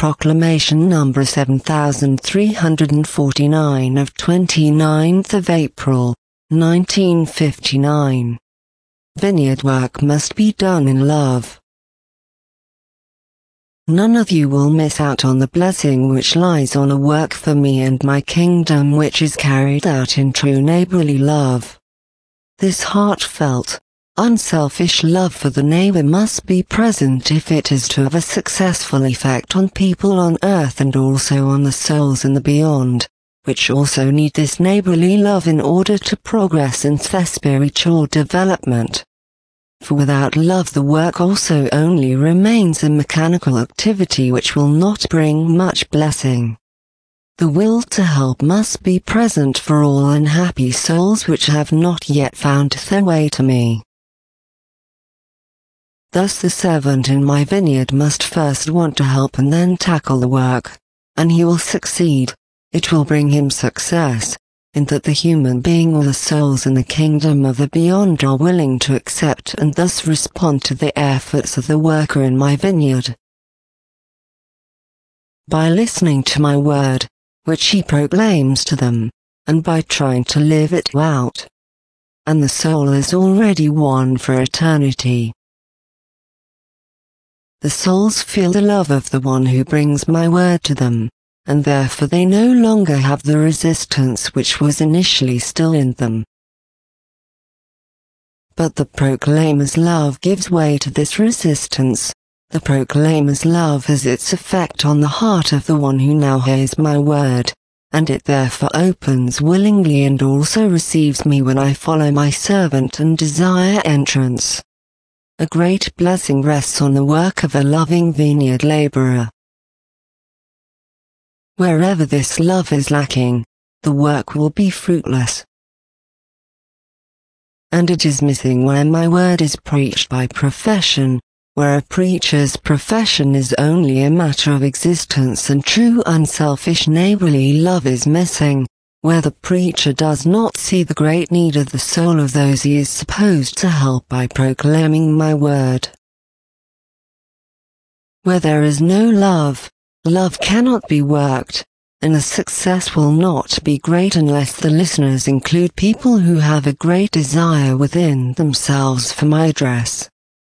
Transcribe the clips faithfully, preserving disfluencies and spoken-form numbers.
Proclamation number seven thousand three hundred forty-nine of twenty-ninth of April, nineteen fifty-nine. Vineyard work must be done in love. None of you will miss out on the blessing which lies on a work for me and my kingdom which is carried out in true neighborly love. This heartfelt, unselfish love for the neighbor must be present if it is to have a successful effect on people on earth and also on the souls in the beyond, which also need this neighborly love in order to progress in their spiritual development. For without love the work also only remains a mechanical activity which will not bring much blessing. The will to help must be present for all unhappy souls which have not yet found their way to me. Thus the servant in my vineyard must first want to help and then tackle the work, and he will succeed. It will bring him success, in that the human being or the souls in the kingdom of the beyond are willing to accept and thus respond to the efforts of the worker in my vineyard. By listening to my word, which he proclaims to them, and by trying to live it out. And the soul is already won for eternity. The souls feel the love of the one who brings my word to them, and therefore they no longer have the resistance which was initially still in them. But the proclaimer's love gives way to this resistance. The proclaimer's love has its effect on the heart of the one who now hears my word, and it therefore opens willingly and also receives me when I follow my servant and desire entrance. A great blessing rests on the work of a loving vineyard laborer. Wherever this love is lacking, the work will be fruitless. And it is missing where my word is preached by profession, where a preacher's profession is only a matter of existence and true unselfish neighborly love is missing, where the preacher does not see the great need of the soul of those he is supposed to help by proclaiming my word. Where there is no love, love cannot be worked, and the success will not be great unless the listeners include people who have a great desire within themselves for my address.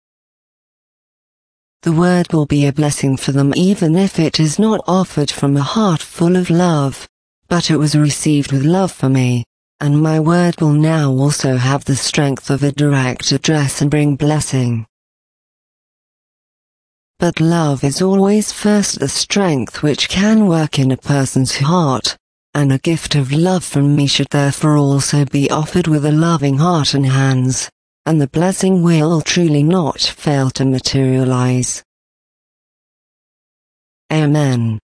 The word will be a blessing for them even if it is not offered from a heart full of love, but it was received with love for me, and my word will now also have the strength of a direct address and bring blessing. But love is always first the strength which can work in a person's heart, and a gift of love from me should therefore also be offered with a loving heart and hands, and the blessing will truly not fail to materialize. Amen.